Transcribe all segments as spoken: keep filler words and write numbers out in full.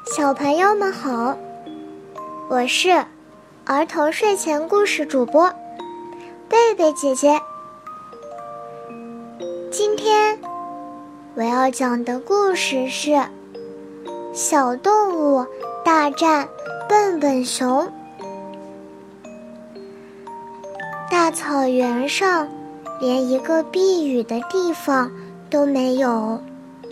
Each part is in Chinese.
小朋友们好，我是儿童睡前故事主播贝贝姐姐。今天我要讲的故事是小动物大战笨笨熊。大草原上连一个避雨的地方都没有，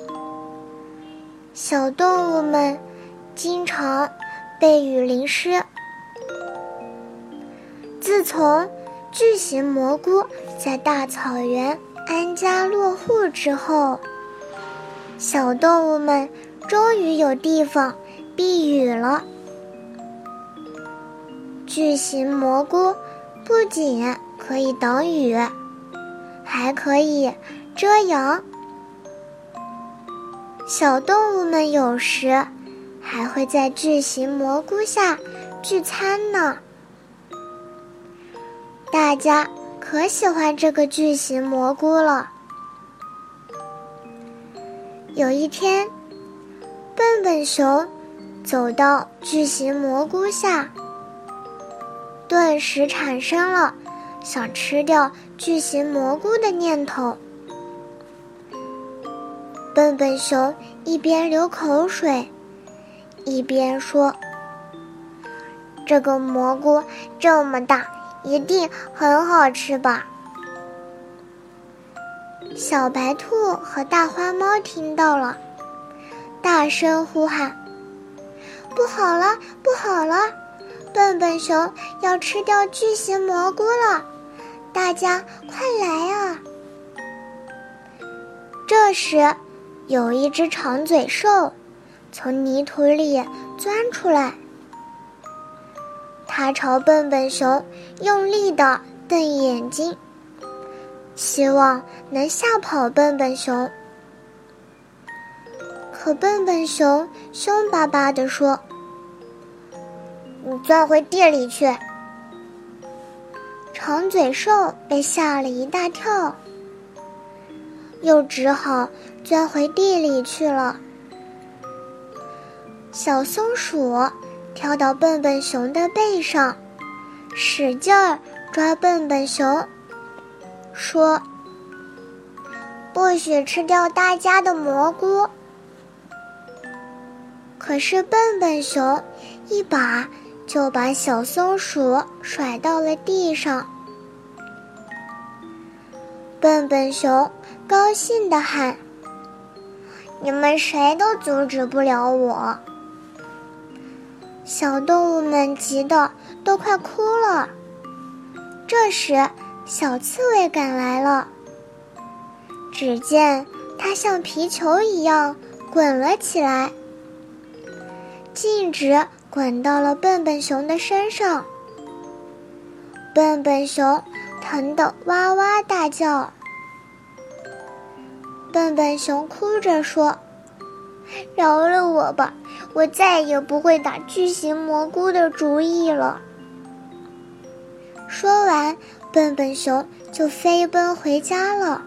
小动物们经常被雨淋湿。自从巨型蘑菇在大草原安家落户之后，小动物们终于有地方避雨了。巨型蘑菇不仅可以挡雨，还可以遮阳。小动物们有时还会在巨型蘑菇下聚餐呢。大家可喜欢这个巨型蘑菇了。有一天，笨笨熊走到巨型蘑菇下，顿时产生了想吃掉巨型蘑菇的念头。笨笨熊一边流口水，一边说：“这个蘑菇这么大，一定很好吃吧？”小白兔和大花猫听到了，大声呼喊：“不好了，不好了！笨笨熊要吃掉巨型蘑菇了，大家快来啊！”这时，有一只长嘴兽从泥土里钻出来，它朝笨笨熊用力地瞪眼睛，希望能吓跑笨笨熊。可笨笨熊凶巴巴地说：“你钻回地里去！”长嘴兽被吓了一大跳，又只好钻回地里去了。小松鼠跳到笨笨熊的背上，使劲儿抓笨笨熊，说：“不许吃掉大家的蘑菇。”可是笨笨熊一把就把小松鼠甩到了地上。笨笨熊高兴地喊：“你们谁都阻止不了我！”小动物们急得都快哭了。这时，小刺猬赶来了。只见它像皮球一样滚了起来，径直滚到了笨笨熊的身上。笨笨熊疼得哇哇大叫。笨笨熊哭着说：“饶了我吧，我再也不会打巨型蘑菇的主意了。”说完，笨笨熊就飞奔回家了。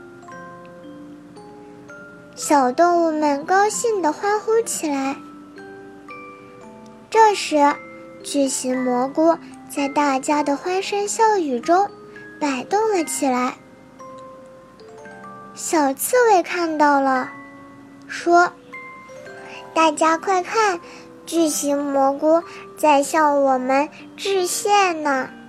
小动物们高兴地欢呼起来。这时，巨型蘑菇在大家的欢声笑语中摆动了起来。小刺猬看到了，说：“大家快看，巨型蘑菇在向我们致谢呢！”